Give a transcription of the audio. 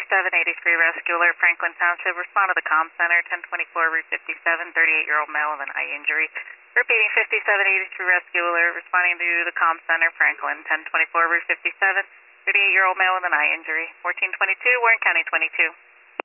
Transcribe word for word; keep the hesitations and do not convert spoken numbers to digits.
fifty-seven eighty-three Rescue Alert, Franklin Township. Respond to the comm center, ten twenty-four Route fifty-seven, thirty-eight-year-old male with an eye injury. Repeating, fifty-seven eighty-three Rescue Alert, responding to the comm center, Franklin, ten twenty-four Route fifty-seven, thirty-eight-year-old male with an eye injury. fourteen twenty-two, Warren County twenty-two.